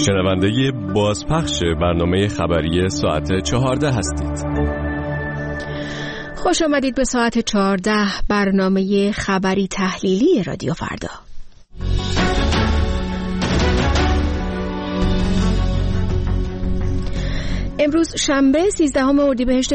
شنونده بازپخش برنامه خبری ساعت 14 هستید. خوش آمدید به ساعت 14 برنامه خبری تحلیلی رادیو فردا. امروز شنبه 13 اردیبهشت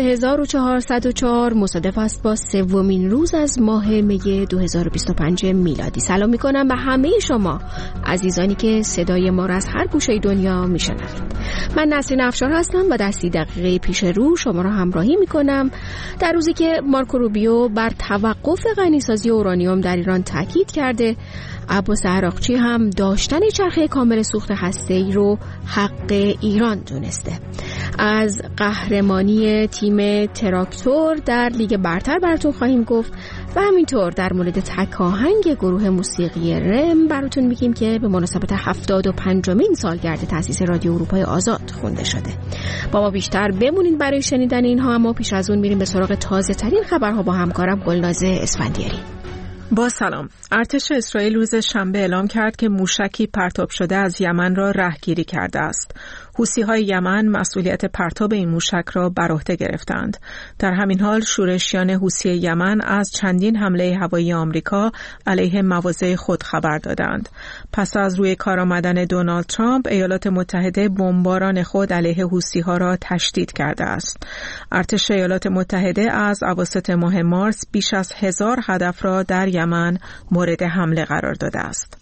1404 مصادف است با سومین روز از ماه می 2025 میلادی. سلام میکنم به همه شما عزیزانی که صدای ما را از هر گوشه دنیا میشنوید. من نسرین افشار هستم و در 30 دقیقه پیش رو شما را همراهی میکنم در روزی که مارکو روبیو بر توقف غنیسازی اورانیوم در ایران تاکید کرده. عباس عراقچی هم داشتن چرخه کامل سوخت هسته‌ای رو حق ایران دونسته. از قهرمانی تیم تراکتور در لیگ برتر براتون خواهیم گفت و همینطور در مورد تک آهنگ گروه موسیقی رم براتون میگیم که به مناسبت 75مین سالگرد تأسیس رادیو اروپای آزاد خونده شده. با ما بیشتر بمونید برای شنیدن اینها، اما پیش از اون میریم به سراغ تازه ترین خبرها با همکارم گلناز اسفندیاری. با سلام. ارتش اسرائیل روز شنبه اعلام کرد که موشکی پرتاب شده از یمن را رهگیری کرده است. حوثی‌های یمن مسئولیت پرتاب این موشک را بر عهده گرفتند. در همین حال شورشیان حوثی یمن از چندین حمله هوایی آمریکا علیه مواضع خود خبر دادند. پس از روی کار آمدن دونالد ترامپ، ایالات متحده بمباران خود علیه حوثی‌ها را تشدید کرده است. ارتش ایالات متحده از اواسط ماه مارس بیش از 1000 هدف را در یمن مورد حمله قرار داده است.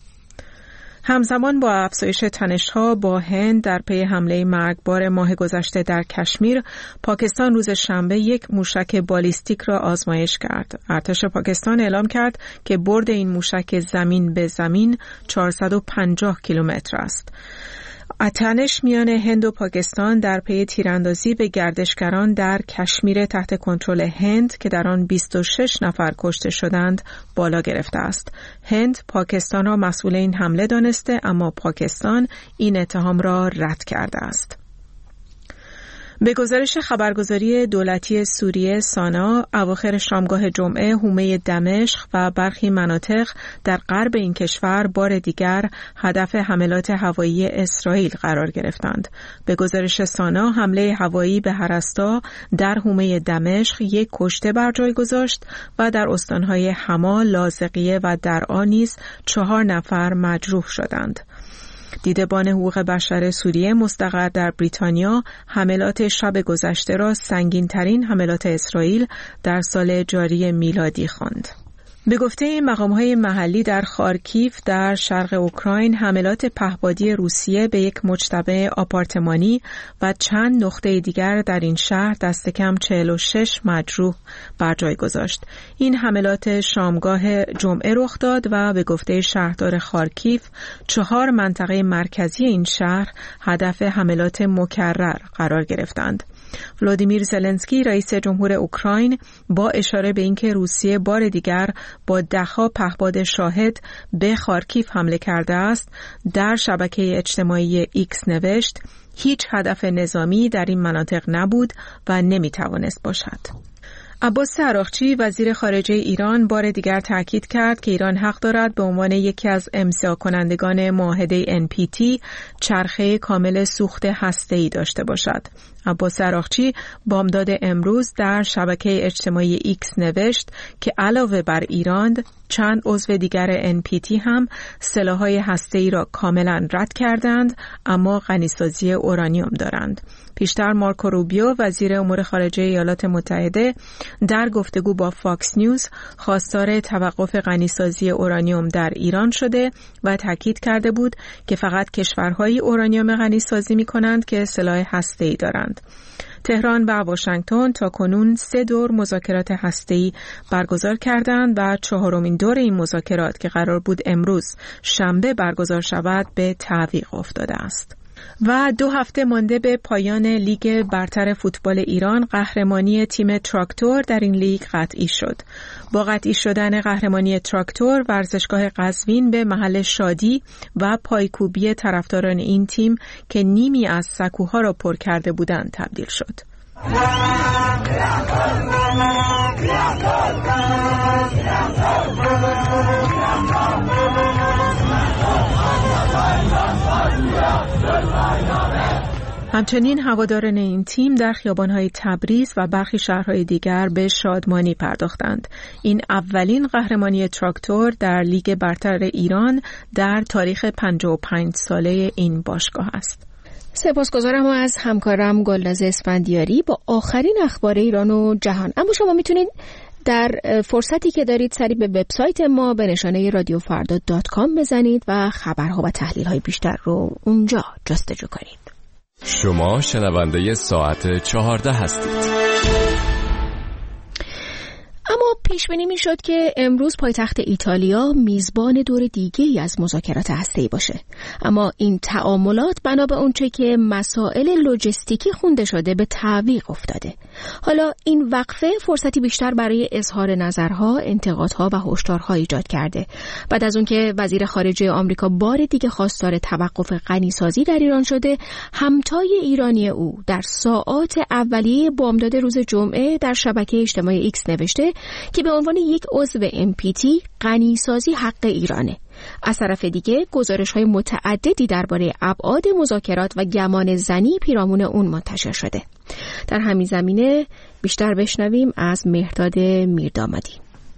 همزمان با افزایش تنش‌ها با هند در پی حمله مرگبار ماه گذشته در کشمیر، پاکستان روز شنبه یک موشک بالیستیک را آزمایش کرد. ارتش پاکستان اعلام کرد که برد این موشک زمین به زمین 450 کیلومتر است. تنش میان هند و پاکستان در پی تیراندازی به گردشگران در کشمیر تحت کنترل هند که در آن 26 نفر کشته شدند بالا گرفته است. هند پاکستان را مسئول این حمله دانسته، اما پاکستان این اتهام را رد کرده است. به گزارش خبرگزاری دولتی سوریه سانا، اواخر شامگاه جمعه حومه دمشق و برخی مناطق در غرب این کشور بار دیگر هدف حملات هوایی اسرائیل قرار گرفتند. به گزارش سانا، حمله هوایی به هرستا در حومه دمشق یک کشته بر جای گذاشت و در استانهای حما، لاذقیه و درعا نیز 4 نفر مجروح شدند. دیدبان حقوق بشر سوریه مستقر در بریتانیا حملات شب گذشته را سنگین‌ترین حملات اسرائیل در سال جاری میلادی خواند. به گفته مقام‌های محلی در خارکیف در شرق اوکراین، حملات پهپادی روسیه به یک مجتمع آپارتمانی و چند نقطه دیگر در این شهر دست کم 46 مجروح بر جای گذاشت. این حملات شامگاه جمعه رخ داد و به گفته شهردار خارکیف 4 منطقه مرکزی این شهر هدف حملات مکرر قرار گرفتند. ولادیمیر زلنسکی رئیس جمهور اوکراین با اشاره به اینکه روسیه بار دیگر با 10 پهپاد شاهد به خارکیف حمله کرده است، در شبکه اجتماعی ایکس نوشت: هیچ هدف نظامی در این مناطق نبود و نمیتوانست باشد. عباس عراقچی وزیر خارجه ایران بار دیگر تاکید کرد که ایران حق دارد به عنوان یکی از امضا کنندگان معاهده NPT چرخه کامل سوخت هسته‌ای داشته باشد. عباس عراقچی بامداد امروز در شبکه اجتماعی ایکس نوشت که علاوه بر ایران، چند عضو دیگر NPT هم سلاح‌های هسته‌ای را کاملا رد کردند، اما غنیسازی اورانیوم دارند. پیشتر مارکو روبیو وزیر امور خارجه ایالات متحده در گفتگو با فاکس نیوز خواستار توقف غنیسازی اورانیوم در ایران شده و تاکید کرده بود که فقط کشورهای اورانیوم غنیسازی می‌کنند که سلاح هسته‌ای دارند. تهران و واشنگتن تاکنون 3 دور مذاکرات هسته‌ای برگزار کردند و 4مین دور این مذاکرات که قرار بود امروز شنبه برگزار شود به تعویق افتاده است. و 2 هفته مانده به پایان لیگ برتر فوتبال ایران، قهرمانی تیم تراکتور در این لیگ قطعی شد. با قطعی شدن قهرمانی تراکتور، ورزشگاه قزوین به محل شادی و پایکوبی طرفداران این تیم که نیمی از سکوها را پر کرده بودند تبدیل شد. همچنین هواداران این تیم در خیابان‌های تبریز و برخی شهرهای دیگر به شادمانی پرداختند. این اولین قهرمانی تراکتور در لیگ برتر ایران در تاریخ 55 ساله این باشگاه است. سپاسگزارم از همکارم گلناز اسفندیاری با آخرین اخبار ایران و جهان. اما شما میتونید در فرصتی که دارید سری به وبسایت ما به نشانه radiofarda.com بزنید و خبرها و تحلیل‌های بیشتر رو اونجا جستجو کنید. شما شنونده ساعت 14 هستید. اما پیش بینی میشد که امروز پایتخت ایتالیا میزبان دور دیگه‌ای از مذاکرات هسته‌ای باشه، اما این تعاملات بنا به اونچه که مسائل لوجستیکی خونده شده به تعویق افتاده. حالا این وقفه فرصتی بیشتر برای اظهار نظرها، انتقادها و هشدارها ایجاد کرده. بعد از اون که وزیر خارجه آمریکا بار دیگه خواستار توقف غنیسازی در ایران شده، همتای ایرانی او در ساعات اولیه بامداد روز جمعه در شبکه اجتماعی ایکس نوشته که به عنوان یک عضو NPT غنیسازی حق ایرانه. از طرف دیگه گزارش‌های متعددی درباره ابعاد مذاکرات و گمان زنی پیرامون اون منتشر شده. در همین زمینه بیشتر بشنویم از مهرداد میردامادی.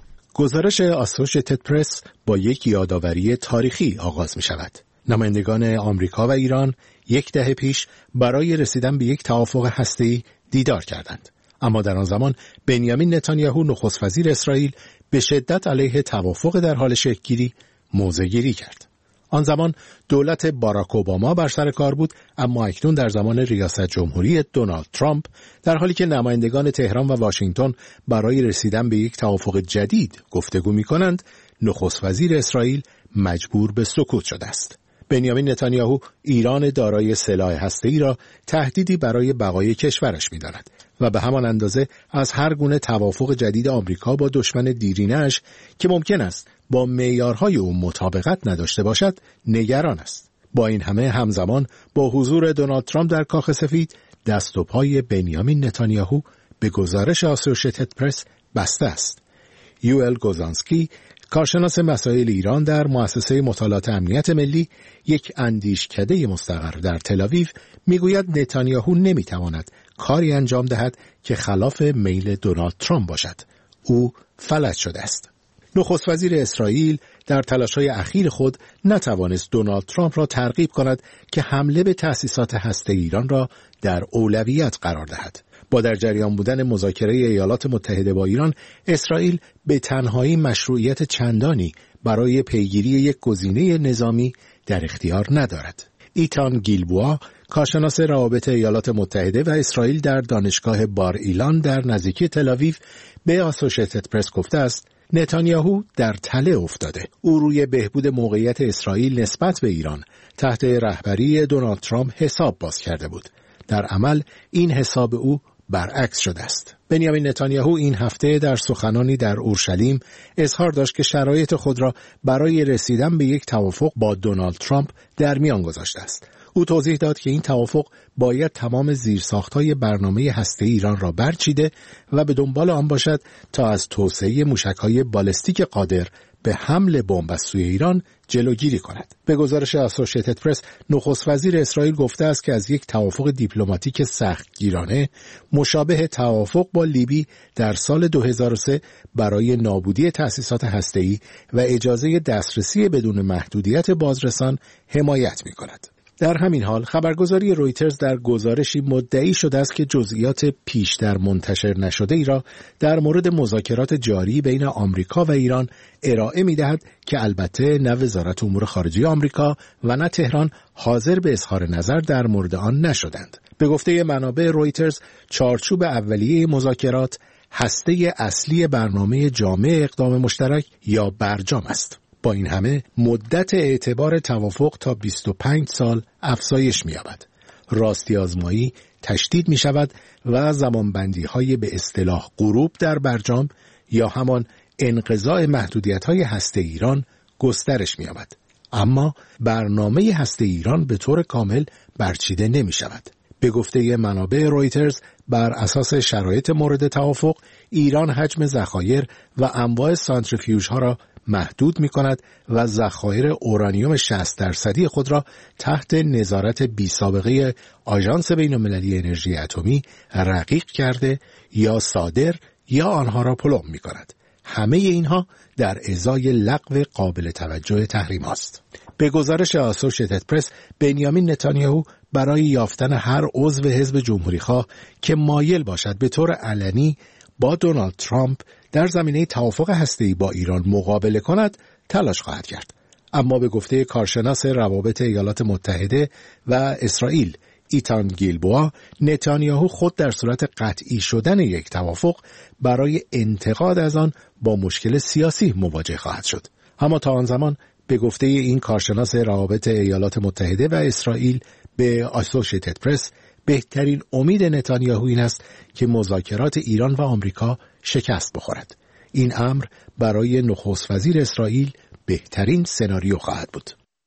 گزارش آسوشیتد پرس با یک یادآوری تاریخی آغاز می شود. نمایندگان آمریکا و ایران یک دهه پیش برای رسیدن به یک توافق هسته‌ای دیدار کردند. اما در آن زمان بنیامین نتانیاهو نخست وزیر اسرائیل به شدت علیه توافق در حال شکل‌گیری موضع‌گیری کرد. آن زمان دولت باراک اوباما بر سر کار بود، اما اکنون در زمان ریاست جمهوری دونالد ترامپ در حالی که نمایندگان تهران و واشنگتن برای رسیدن به یک توافق جدید گفتگو می‌کنند، نخست وزیر اسرائیل مجبور به سکوت شده است. بنیامین نتانیاهو ایران دارای سلاح هسته‌ای را تهدیدی برای بقای کشورش می‌داند و به همان اندازه از هر گونه توافق جدید آمریکا با دشمن دیرینه‌اش که ممکن است با معیارهای او مطابقت نداشته باشد نگران است. با این همه همزمان با حضور دونالد ترامپ در کاخ سفید دست و پای بنیامین نتانیاهو به گزارش آسوشیتد پرس بسته است. یوئل گوزانسکی کارشناس مسائل ایران در مؤسسه مطالعات امنیت ملی، یک اندیشکده مستقر در تل‌آویو، میگوید نتانیاهو نمیتواند کاری انجام دهد که خلاف میل دونالد ترامپ باشد. او فلج شده است. نخست وزیر اسرائیل در تلاش‌های اخیر خود نتوانست دونالد ترامپ را ترغیب کند که حمله به تأسیسات هسته‌ای ایران را در اولویت قرار دهد. با در جریان بودن مذاکره ایالات متحده با ایران، اسرائیل به تنهایی مشروعیت چندانی برای پیگیری یک گزینه نظامی در اختیار ندارد. ایتان گیلبوا، کارشناس روابط ایالات متحده و اسرائیل در دانشگاه بار ایلان در نزدیکی تل‌آویو، به آسوشیتد پرس گفته است نتانیاهو در تله افتاده. او روی بهبود موقعیت اسرائیل نسبت به ایران تحت رهبری دونالد ترامپ حساب باز کرده بود. در عمل این حساب او برعکس شده است. بنیامین نتانیاهو این هفته در سخنانی در اورشلیم اظهار داشت که شرایط خود را برای رسیدن به یک توافق با دونالد ترامپ در میان گذاشته است. او توضیح داد که این توافق باید تمام زیرساخت‌های برنامه هسته‌ای ایران را برچیده و به دنبال آن باشد تا از توسعه موشک‌های بالستیک قادر به حمل بمب از سوی ایران جلوگیری کند. به گزارش آسوشیتد پرس، نخست وزیر اسرائیل گفته است که از یک توافق دیپلماتیک سختگیرانه مشابه توافق با لیبی در سال 2003 برای نابودی تأسیسات هسته‌ای و اجازه دسترسی بدون محدودیت بازرسان حمایت می‌کند. در همین حال خبرگزاری رویترز در گزارشی مدعی شده است که جزئیات پیشتر منتشر نشده ای را در مورد مذاکرات جاری بین آمریکا و ایران ارائه می‌دهد که البته نه وزارت امور خارجه آمریکا و نه تهران حاضر به اظهار نظر در مورد آن نشدند. به گفته منابع رویترز، چارچوب اولیه مذاکرات هسته اصلی برنامه جامع اقدام مشترک یا برجام است. با این همه مدت اعتبار توافق تا 25 سال افزایش می‌یابد. راستی آزمایی تشدید می‌شود و زمانبندی‌های به اصطلاح غروب در برجام یا همان انقضاء محدودیت‌های هسته ایران گسترش می‌یابد. اما برنامه هسته ایران به طور کامل برچیده نمی‌شود. به گفته منابع رویترز، بر اساس شرایط مورد توافق، ایران حجم ذخایر و انواع سانتریفیوژها را محدود می‌کند و ذخایر اورانیوم 60% خود را تحت نظارت بی‌سابقه آژانس بین‌المللی انرژی اتمی رقیق کرده یا صادر یا آنها را پلم می‌کند. همه اینها در ازای لغو قابل توجه تحریم است. به گزارش آسوشیتد پرس، بنیامین نتانیاهو برای یافتن هر عضو حزب جمهوری‌خواه که مایل باشد به طور علنی با دونالد ترامپ در زمینه توافق هسته‌ای با ایران مقابله کند تلاش خواهد کرد. اما به گفته کارشناس روابط ایالات متحده و اسرائیل ایتان گیلبوا، نتانیاهو خود در صورت قطعی شدن یک توافق برای انتقاد از آن با مشکل سیاسی مواجه خواهد شد. اما تا آن زمان به گفته این کارشناس روابط ایالات متحده و اسرائیل به آسوشیتد پرس، بهترین امید نتانیاهو این است که مذاکرات ایران و آمریکا شکست بخورد. این امر برای نخست وزیر اسرائیل بهترین سناریو خواهد بود.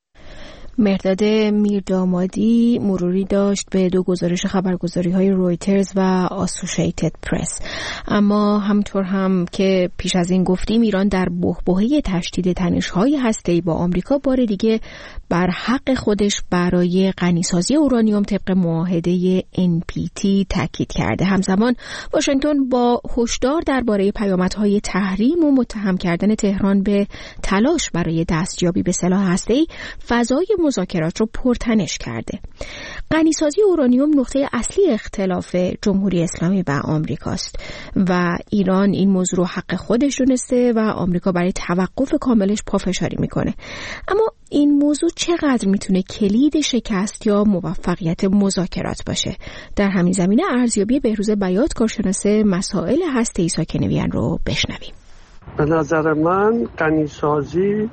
مرداد میردامادی مروری داشت به دو گزارش خبرگزاری‌های رویترز و آسوشیتد پرس. اما همطور هم که پیش از این گفتیم، ایران در بحبوحه تشدید تنش‌های هسته‌ای با آمریکا بار دیگه بر حق خودش برای غنیسازی اورانیوم طبق معاهده NPT تاکید کرده. همزمان واشنگتن با هشدار درباره پیامدهای تحریم و متهم کردن تهران به تلاش برای دستیابی به سلاح هسته‌ای فضای مذاکرات رو پرتنش کرده. غنیسازی اورانیوم نقطه اصلی اختلاف جمهوری اسلامی و آمریکاست و ایران این موضوع رو حق خودش دونسته و آمریکا برای توقف کاملش پافشاری میکنه. اما این موضوع چقدر میتونه کلید شکست یا موفقیت مذاکرات باشه؟ در همین زمینه ارزیابی بهروز بیات، کارشناس مسائل هسته‌ای ساکن وین رو بشنویم. به نظر من غنیسازی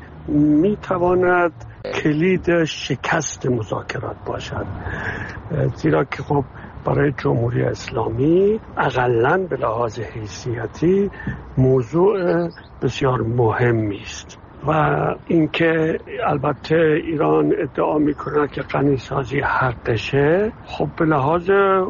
میتواند کلید شکست مذاکرات باشد، زیرا که خب برای جمهوری اسلامی اقلن به لحاظ حیثیتی موضوع بسیار مهمی است و اینکه البته ایران ادعا میکنه که غنیسازی حقشه، خب به لحاظ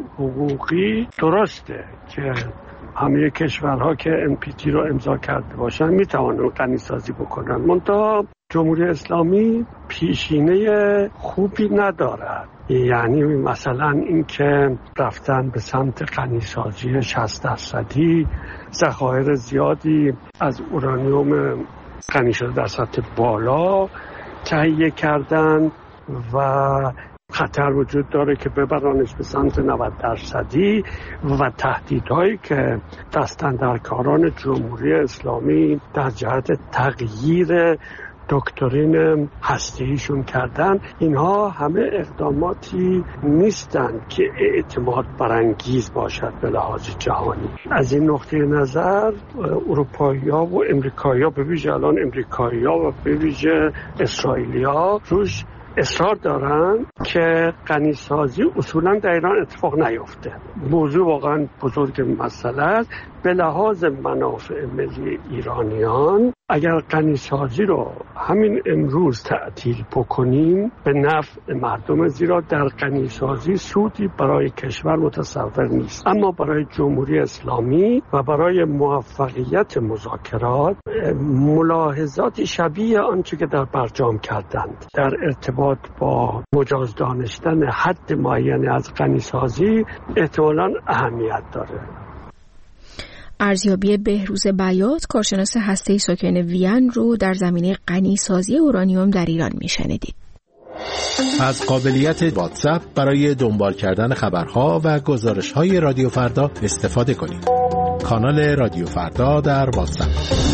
حقوقی درسته که همه کشورها که NPT رو امضا کرده باشن میتوانن غنیسازی بکنن، منتها جمهوری اسلامی پیشینه خوبی ندارد. یعنی مثلا اینکه رفتن به سمت غنیسازی 60%، ذخایر زیادی از اورانیوم غنی شده در سطح بالا تهیه کردن و خطر وجود داره که ببرانش به سمت 90% و تهدیدهایی که دستاندرکاران جمهوری اسلامی در جهت تغییر دکترین هسته‌ایشون کردن، اینها همه اقداماتی نیستند که اعتماد برانگیز باشد به لحاظ جهانی. از این نقطه نظر اروپایی‌ها و امریکایی‌ها، به ویژه الان امریکایی‌ها و به ویژه اسرائیلی‌ها روش اصرار دارن که غنیسازی اصولا در ایران اتفاق نیفته. موضوع واقعا بزرگ مسئله است. به لحاظ منافع ملی ایرانیان اگر غنیسازی رو همین امروز تعطیل بکنیم به نفع مردم، زیرا در غنیسازی سودی برای کشور متصور نیست، اما برای جمهوری اسلامی و برای موفقیت مذاکرات ملاحظاتی شبیه آنچه که در برجام کردند در ارتباط با مجاز دانستن حد معینی از غنیسازی احتمالاً اهمیت داره. ارزیابی بهروز بیات، کارشناس هسته‌ای ساکن وین رو در زمینه غنیسازی اورانیوم در ایران میشنیدید. از قابلیت واتساپ برای دنبال کردن خبرها و گزارش‌های رادیو فردا استفاده کنید. کانال رادیو فردا در واتساپ.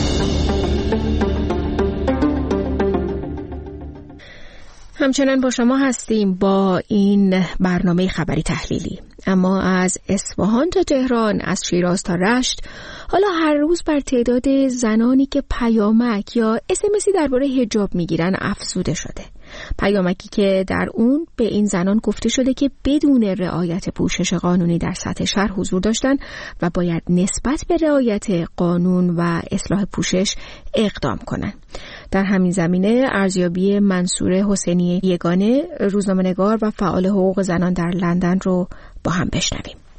همچنان با شما هستیم با این برنامه خبری تحلیلی. اما از اصفهان تا تهران، از شیراز تا رشت، حالا هر روز بر تعداد زنانی که پیامک یا اسمسی درباره حجاب میگیرن افزوده شده. پیامکی که در اون به این زنان گفته شده که بدون رعایت پوشش قانونی در سطح شهر حضور داشتن و باید نسبت به رعایت قانون و اصلاح پوشش اقدام کنن. در همین زمینه ارزیابی منصور حسینی یگانه، روزنامه‌نگار و فعال حقوق زنان در لندن رو با هم بشنویم.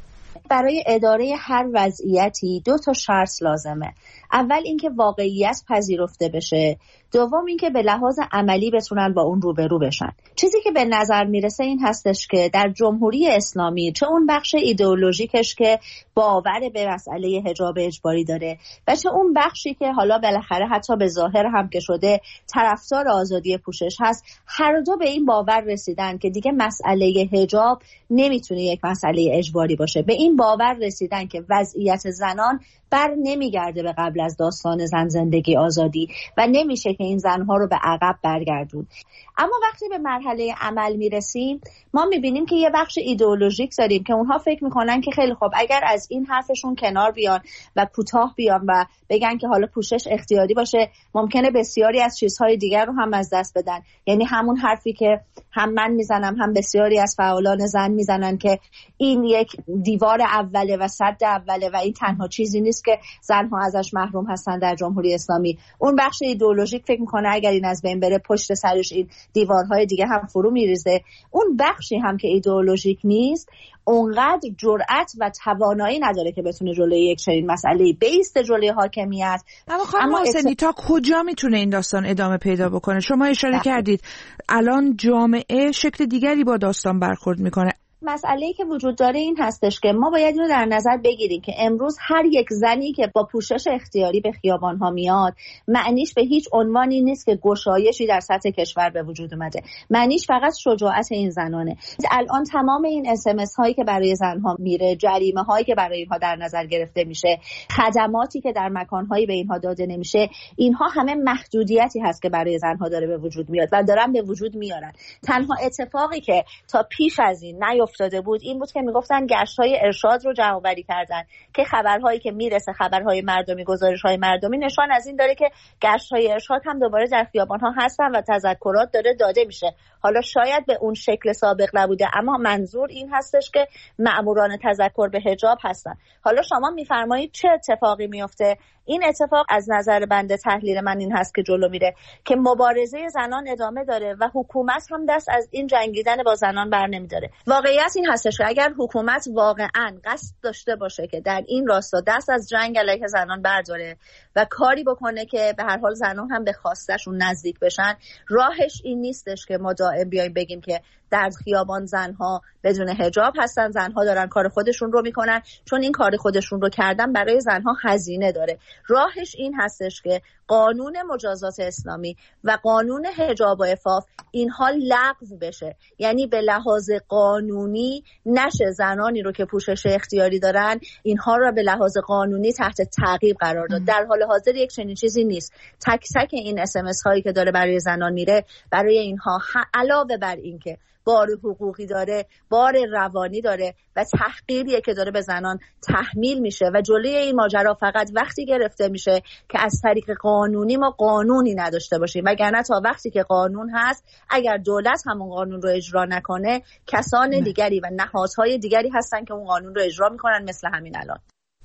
برای اداره هر وضعیتی 2 شرط لازمه. اول اینکه واقعیت پذیرفته بشه، دوم اینکه به لحاظ عملی بتونن با اون روبرو بشن. چیزی که به نظر میرسه این هستش که در جمهوری اسلامی چه اون بخش ایدئولوژیکش که باور به مسئله حجاب اجباری داره و چه اون بخشی که حالا بالاخره حتی به ظاهر هم که شده طرفدار آزادی پوشش هست، هر دو به این باور رسیدن که دیگه مسئله حجاب نمیتونه یک مسئله اجباری باشه. به این باور رسیدن که وضعیت زنان بر نمیگرده به قبل از داستان زن زندگی آزادی و نمیشه که این زنها رو به عقب برگردون. اما وقتی به مرحله عمل میرسیم ما میبینیم که یه بخش ایدئولوژیک داریم که اونها فکر میکنن که خیلی خوب اگر از این حرفشون کنار بیان و کوتاه بیان و بگن که حالا پوشش اختیاری باشه، ممکنه بسیاری از چیزهای دیگر رو هم از دست بدن. یعنی همون حرفی که هم من میزنم هم بسیاری از فعالان زن میزنن که این یک دیوار اوله و سد اوله و این تنها چیزی نیست که زنها ازش محروم هستن در جمهوری اسلامی. اون بخش ایدئولوژیک فکر میکنه اگر این از بین بره پشت سرش این دیوارهای دیگه هم فرو میریزه. اون بخشی هم که ایدئولوژیک نیست اونقدر جرأت و توانایی نداره که بتونه جلوی یک چنین مسئله بیسته جلوی حاکمیت. اما خانم حسینی تا کجا میتونه این داستان ادامه پیدا بکنه؟ شما اشاره کردید الان جامعه شکل دیگری با داستان برخورد میکنه. مسئله‌ای که وجود داره این هستش که ما باید اینو در نظر بگیریم که امروز هر یک زنی که با پوشش اختیاری به خیابان‌ها میاد معنیش به هیچ عنوانی نیست که گشایشی در سطح کشور به وجود اومده. معنیش فقط شجاعت این زنانه. الان تمام این SMS هایی که برای زنها میره، جریمه هایی که برای اینها در نظر گرفته میشه، خدماتی که در مکان‌هایی به اینها داده نمیشه، اینها همه محدودیتی هست که برای زنها داره به وجود میاد و دارن به وجود میارن. تنها اتفاقی که تا پیش از این افتاده بود این بود که میگفتن گشت‌های ارشاد رو جمع‌آوری کردن که خبرهایی که میرسه، خبرهای مردمی، گزارش‌های مردمی نشان از این داره که گشت‌های ارشاد هم دوباره در خیابان‌ها هستن و تذکرات داره داده میشه. حالا شاید به اون شکل سابق نبوده اما منظور این هستش که مأموران تذکر به حجاب هستن. حالا شما میفرمایید چه اتفاقی میفته؟ این اتفاق از نظر بنده تحلیل من این هست که جلو میره که مبارزه زنان ادامه داره و حکومت هم دست از این جنگیدن با زنان بر نمیداره. واقعیت این هستش که اگر حکومت واقعا قصد داشته باشه که در این راستا دست از جنگ علیه زنان برداره و کاری بکنه که به هر حال زنان هم به خواستشون نزدیک بشن، راهش این نیستش که ما دائم بیایم بگیم که در خیابان زنها بدون حجاب هستن، زنها دارن کار خودشون رو میکنن، چون این کار خودشون رو کردن برای زنها هزینه داره. راهش این هستش که قانون مجازات اسلامی و قانون حجاب و عفاف اینها لغو بشه. یعنی به لحاظ قانونی نشه زنانی رو که پوشش اختیاری دارن اینها رو به لحاظ قانونی تحت تعقیب قرار داد. در حال حاضر یک چنین چیزی نیست. تک تک این SMS هایی که داره برای زنان میره برای اینها علاوه بر این که بار حقوقی داره، بار روانی داره و تحقیریه که داره به زنان تحمیل میشه و جلوی این ماجرا فقط وقتی گرفته میشه که از طریق قانونی ما قانونی نداشته باشیم، وگرنه تا وقتی که قانون هست اگر دولت همون قانون رو اجرا نکنه کسان دیگری و نهادهای دیگری هستن که اون قانون رو اجرا میکنن، مثل همین الان.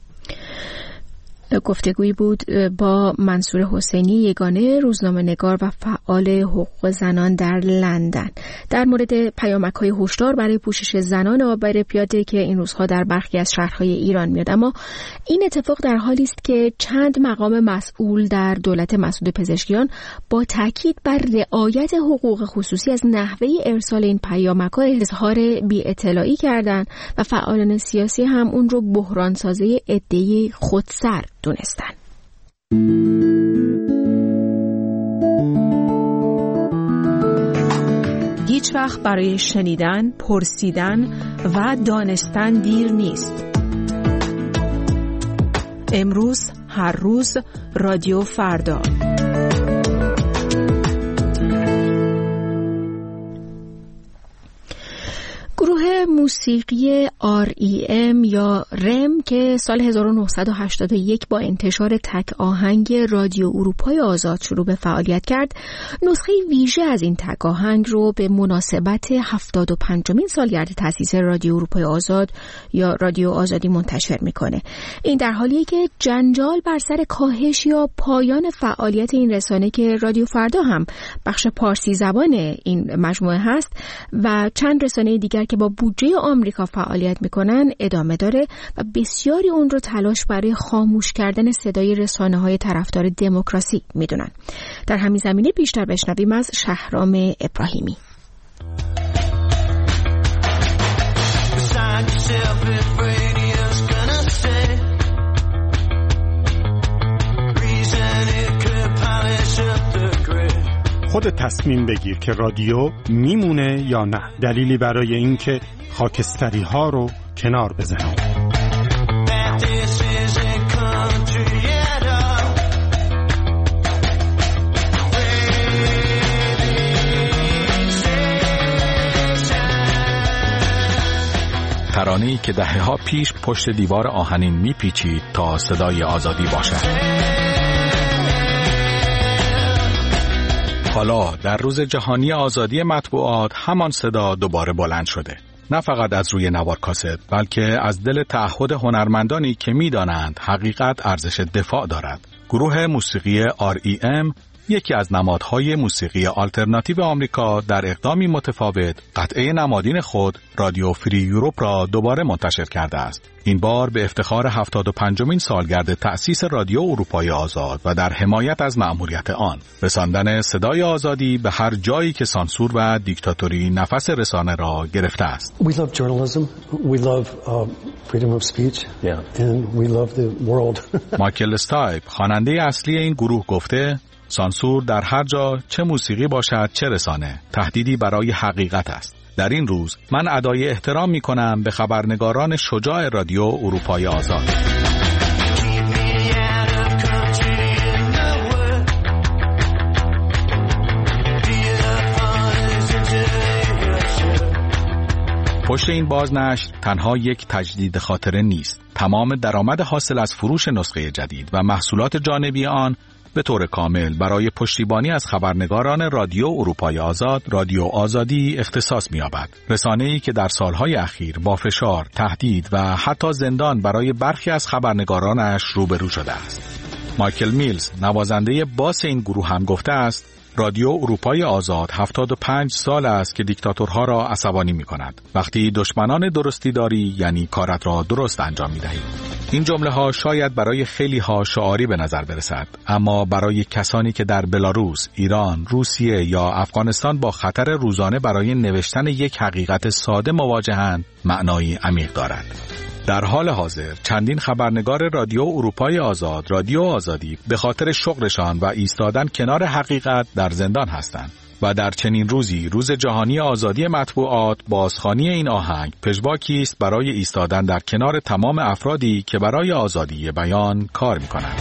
گفتگویی بود با منصور حسینی، یگانه روزنامه‌نگار و فعال حقوق زنان در لندن، در مورد پیامک‌های هشدار برای پوشش زنان آبر پیاده که این روزها در برخی از شهرهای ایران میاد. اما این اتفاق در حالی است که چند مقام مسئول در دولت مسعود پزشکیان با تاکید بر رعایت حقوق خصوصی از نحوه ارسال این پیامک‌ها اظهار بی‌اطلاعی کردند و فعالان سیاسی هم اون رو بحران‌سازی عده‌ای خودسر دونستن. هیچ وقت برای شنیدن، پرسیدن و دانستن دیر نیست. امروز، هر روز، رادیو فردا. گروه موسیقی REM یا رم که سال 1981 با انتشار تک آهنگ رادیو اروپای آزاد شروع به فعالیت کرد، نسخه ویژه از این تک آهنگ رو به مناسبت 75مین سالگرد تأسیس رادیو اروپای آزاد یا رادیو آزادی منتشر میکنه. این در حالیه که جنجال بر سر کاهش یا پایان فعالیت این رسانه که رادیو فردا هم بخش پارسی زبان این مجموعه هست و چند رسانه دیگر کشور که با بودجه آمریکا فعالیت میکنن ادامه داره و بسیاری اون رو تلاش برای خاموش کردن صدای رسانه‌های طرفدار دموکراسی میدونن. در همین زمینه بیشتر بشنویم از شهرام ابراهیمی. خودت تصمیم بگیر که رادیو میمونه یا نه. دلیلی برای این که خاکستری ها رو کنار بزنیم. ترانه‌ای که دهه‌ها پیش پشت دیوار آهنین میپیچید تا صدای آزادی باشد. حالا در روز جهانی آزادی مطبوعات همان صدا دوباره بلند شده. نه فقط از روی نوار کاست، بلکه از دل تعهد هنرمندانی که می‌دانند حقیقت ارزش دفاع دارد. گروه موسیقی REM، یکی از نمادهای موسیقی آلترناتیو آمریکا، در اقدامی متفاوت قطعه نمادین خود رادیو فری یوروپ را دوباره منتشر کرده است. این بار به افتخار 75مین سالگرد تأسیس رادیو اروپای آزاد و در حمایت از مأموریت آن، رساندن صدای آزادی به هر جایی که سانسور و دیکتاتوری نفس رسانه را گرفته است. We love journalism, we love freedom of speech, and we love the world. مایکل استایپ، خواننده اصلی این گروه، گفته سانسور در هر جا، چه موسیقی باشد چه رسانه، تهدیدی برای حقیقت است. در این روز من ادای احترام می کنم به خبرنگاران شجاع رادیو اروپای آزاد. پشت این بازنشر تنها یک تجدید خاطره نیست. تمام درآمد حاصل از فروش نسخه جدید و محصولات جانبی آن به طور کامل برای پشتیبانی از خبرنگاران رادیو اروپای آزاد، رادیو آزادی اختصاص می‌یابد. رسانه‌ای که در سالهای اخیر با فشار، تهدید و حتی زندان برای برخی از خبرنگارانش روبرو شده است. مایکل میلز، نوازنده باس این گروه، هم گفته است رادیو اروپای آزاد 75 سال است که دیکتاتورها را عصبانی می‌کند. وقتی دشمنان درستی داری، یعنی کارت را درست انجام می‌دهی. این جمله ها شاید برای خیلی ها شعاری به نظر برسد، اما برای کسانی که در بلاروس، ایران، روسیه یا افغانستان با خطر روزانه برای نوشتن یک حقیقت ساده مواجهند، معنایی عمیق دارد. در حال حاضر چندین خبرنگار رادیو اروپای آزاد، رادیو آزادی، به خاطر شغلشان و ایستادن کنار حقیقت در زندان هستند. و در چنین روزی، روز جهانی آزادی مطبوعات، بازخوانی این آهنگ پژواکی است برای ایستادن در کنار تمام افرادی که برای آزادی بیان کار می‌کنند.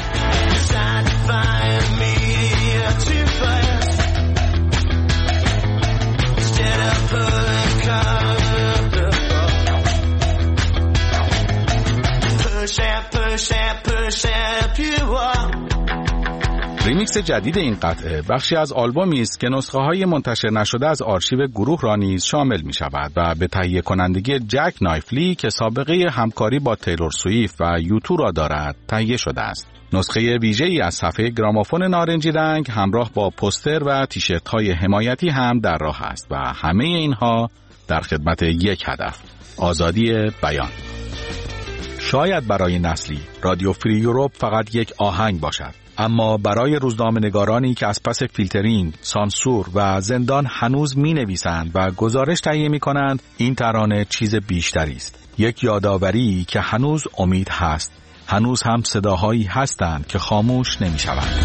ریمیکس جدید این قطعه بخشی از آلبومی است که نسخه‌های منتشر نشده از آرشیو گروه را نیز شامل می‌شود و به تهیه کنندگی جک نایفلی که سابقه همکاری با تیلور سویفت و یوتو را دارد تهیه شده است. نسخه ویژه‌ای از صفحه گرامافون نارنجی رنگ همراه با پوستر و تیشرت‌های حمایتی هم در راه است و همه اینها در خدمت یک هدف: آزادی بیان. شاید برای نسلی رادیو فری یوروپ فقط یک آهنگ باشد، اما برای روزنامه‌نگارانی که از پس فیلترینگ، سانسور و زندان هنوز می‌نویسند و گزارش تهیه می‌کنند، این ترانه چیز بیشتری است. یک یادآوری که هنوز امید هست، هنوز هم صداهایی هستند که خاموش نمی‌شوند.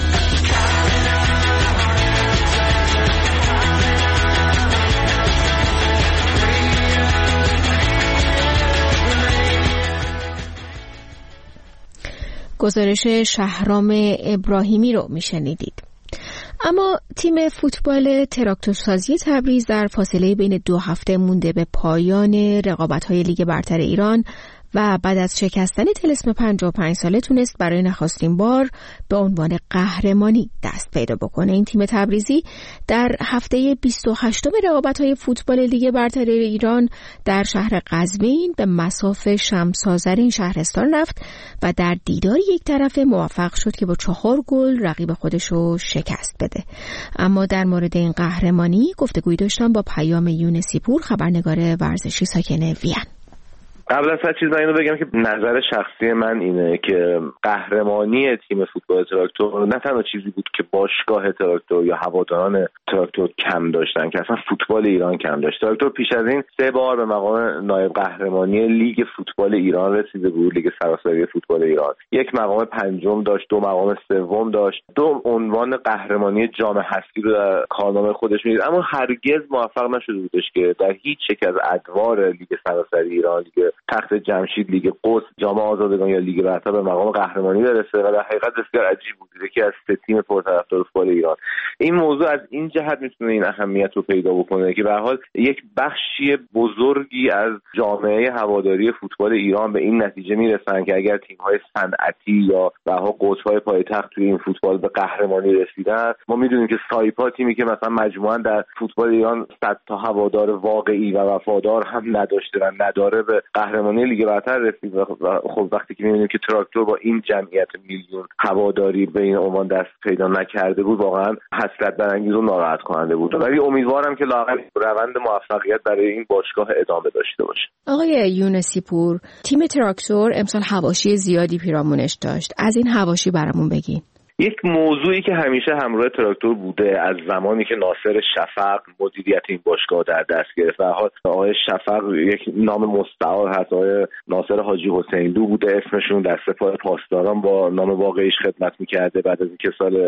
گزارش شهرام ابراهیمی رو میشنیدید. اما تیم فوتبال تراکتورسازی تبریز در فاصله بین 2 هفته مونده به پایان رقابت‌های لیگ برتر ایران و بعد از شکستن طلسم 55 ساله تونست برای نخستین بار به عنوان قهرمانی دست پیدا بکنه. این تیم تبریزی در هفته 28 رقابت‌های فوتبال لیگ برتر ایران در شهر قزوین به مصاف شمس‌آذرین شهرستان رفت و در دیداری یک طرفه موفق شد که با 4 گل رقیب خودش رو شکست بده. اما در مورد این قهرمانی گفتگویی داشتم با پیام یونسی پور، خبرنگار ورزشی ساکن وین. قبل از هر چیز من اینو بگم که نظر شخصی من اینه که قهرمانی تیم فوتبال تراکتور نه تنها چیزی بود که باشگاه تراکتور یا هواداران تراکتور کم داشتن، که اصلا فوتبال ایران کم داشت. تراکتور پیش از این 3 بار به مقام نایب قهرمانی لیگ فوتبال ایران رسیده بود، لیگ سراسری فوتبال ایران. 1 مقام 5م داشت، 2 مقام 3م داشت، 2 عنوان قهرمانی جام حذفی رو در کارنامه خودش می‌دید، اما هرگز موفق نشده بودش که در هیچ یک از ادوار لیگ سراسری ایران، لیگ تخت جمشید، لیگ قدس، جام آزادگان یا لیگ برتر به مقام قهرمانی برسه و در حقیقت بسیار عجیب بود که از 3 تیم پرطرفدار فوتبال ایران. این موضوع از این جهت میتونه این اهمیت رو پیدا بکنه که به هر حال یک بخشی بزرگی از جامعه هواداری فوتبال ایران به این نتیجه میرسن که اگر تیم‌های صنعتی یا به هر حال قطب‌های پایتخت توی این فوتبال به قهرمانی رسیدن، ما میدونیم که سایپا تیمی که مثلا مجموعاً در فوتبال ایران 100 تا هوادار واقعی و وفادار هم نداشته و نداره به قهرمانی لیگ برتر رسید و خب وقتی که می‌بینیم که تراکتور با این جمعیت میلیون هواداری به این عنوان دست پیدا نکرده بود، واقعا حسرت برانگیز و ناراحت کننده بود. ولی امیدوارم که لااقل روند موفقیت برای این باشگاه ادامه داشته باشه. آقای یونسی پور، تیم تراکتور امسال حواشی زیادی پیرامونش داشت. از این حواشی برامون بگین. یک موضوعی که همیشه همراه تراکتور بوده از زمانی که ناصر شفق مدیریت این باشگاه در دست گرفت. آقای شفق یک نام مستعار هست، آقای ناصر حاجی حسینلو بوده اسمشون، در سپاه پاسداران با نام واقعیش خدمت می‌کرده. بعد از اینکه سال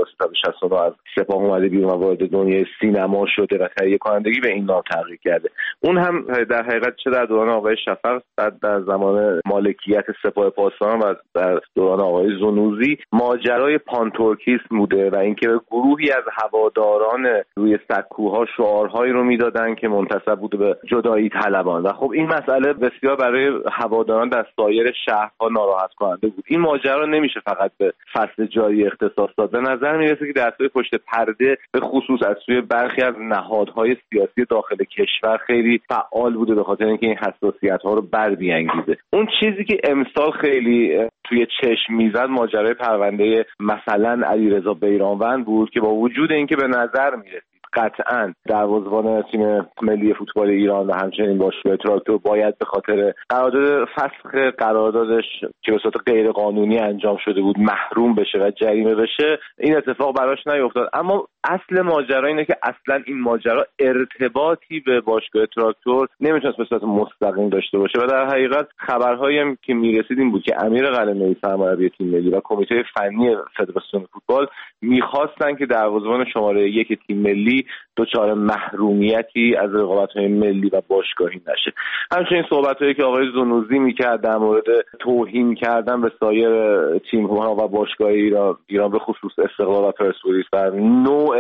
1369 از سپاه اومده بیرون و وارد دنیای سینما شده و تهیه کنندگی به این نام تغییر کرده. اون هم در حقیقت چه در دوران آقای شفق، در زمان مالکیت سپاه پاسداران و در دوران آقای زنوزی ماجرای پانتورکیسم بوده و اینکه گروهی از هواداران روی سکوها شعارهایی رو میدادن که منتسب بوده به جدایی طلبان و خب این مسئله بسیار برای هواداران در سایر شهرها ناراحت کننده بود. این ماجرا نمیشه فقط به فصل جاری اختصاص داد. به نظر میرسه که دستای پشت پرده به خصوص از سوی برخی از نهادهای سیاسی داخل کشور خیلی فعال بوده به خاطر اینکه این حساسیت‌ها رو بربیانگیزه. اون چیزی که امسال خیلی توی چشم میزد ماجرای پرونده مثلا علیرضا بیرانوند بود که با وجود اینکه به نظر میرسید قطعاً دروازه‌بان تیم ملی فوتبال ایران و همچنین باشگاه تراکتور باید به خاطر قرارداد فسخ قراردادش که به صورت غیر قانونی انجام شده بود محروم بشه و جریمه بشه، این اتفاق براش نیفتاد. اما اصل ماجرا اینه که اصلا این ماجرا ارتباطی به باشگاه تراکتور نمیتونست به صورت مستقیم داشته باشه و در حقیقت خبرهایی هم که میرسید این بود که امیر قلعه‌نویی سرمربی تیم ملی و کمیته فنی فدراسیون فوتبال میخواستن که دروازه‌بان شماره 1 تیم ملی دچار محرومیتی از رقابت‌های ملی و باشگاهی نشه. همچنین صحبت‌هایی که آقای زنوزی می‌کرد در مورد توهین کردن به سایر تیم‌ها و باشگاه ایران به خصوص استقلال و پرسپولیس و نوع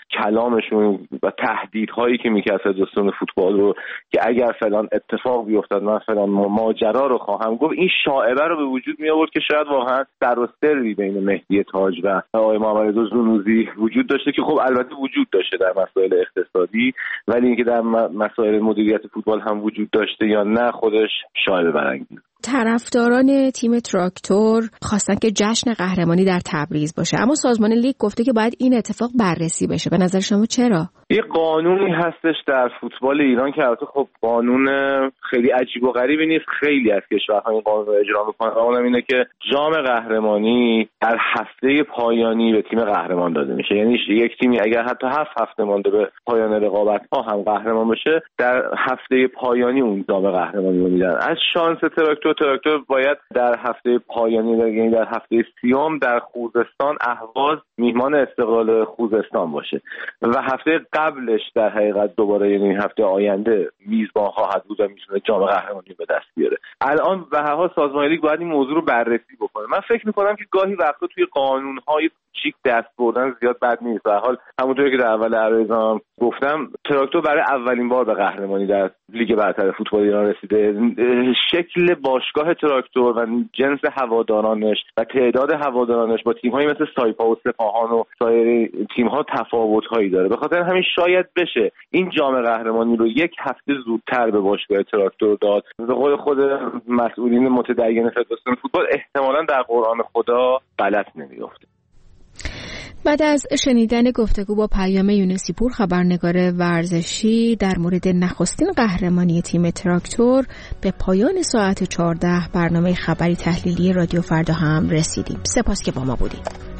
کلامشون و تهدیدهایی که می‌کرد فدراسیون فوتبال رو که اگر فلان اتفاق بیفتاد من فلان ماجرا رو خواهم گفت، این شائبه رو به وجود می آورد که شاید واقعا سر و سری بین مهدی تاج و آقای محمد رضا زنوزی وجود داشته که خب البته وجود داشته در مسائل اقتصادی، ولی اینکه در مسائل مدیریت فوتبال هم وجود داشته یا نه خودش شایبه برانگیز. طرفداران تیم تراکتور خواستن که جشن قهرمانی در تبریز باشه، اما سازمان لیگ گفته که باید این اتفاق بررسی بشه. به نظر شما چرا؟ یه قانونی هستش در فوتبال ایران که البته خب قانون خیلی عجیب و غریبی نیست، خیلی از کشورها این قانون رو اجرا می‌کنن. اونم اینه که جام قهرمانی در هفته پایانی به تیم قهرمان داده میشه. یعنی یک تیمی اگر حتی 7 هفته مانده به پایان رقابت‌ها هم قهرمان بشه، در هفته پایانی اون جام قهرمانی رو میدن. از شانس تراکتور باید در هفته پایانی، یعنی در هفته 30 در خوزستان اهواز میهمان استقلال خوزستان باشه و هفته قبلش در حقیقت دوباره، یعنی هفته آینده میزبان خواهد بود و میتونه جام قهرمانی به دست بیاره. الان به هر حال سازمان لیگ باید این موضوع رو بررسی بکنه. من فکر میکنم که گاهی وقتا توی قانون‌های کوچیک دست بردن زیاد بد نیست. به هر حال همونطوری که در اول عرایزم گفتم تراکتور برای اولین بار به قهرمانی در لیگ برتر فوتبال ایران رسیده. شکل باشگاه تراکتور و جنس هوادارانش و تعداد هوادارانش با تیم‌هایی مثل سایپا و سپاهان و سایر تیم‌ها تفاوت‌هایی داره. به خاطر همین شاید بشه این جام قهرمانی رو یک هفته زودتر به باشگاه تراکتور داد. به قول خود مسئولین متدین فدراسیون فوتبال احتمالاً در قرآن خدا غلط نمی‌افته. بعد از شنیدن گفتگو با پیام یونسی پور خبرنگار ورزشی در مورد نخستین قهرمانی تیم تراکتور به پایان ساعت 14 برنامه خبری تحلیلی رادیو فردا هم رسیدیم. سپاس که با ما بودید.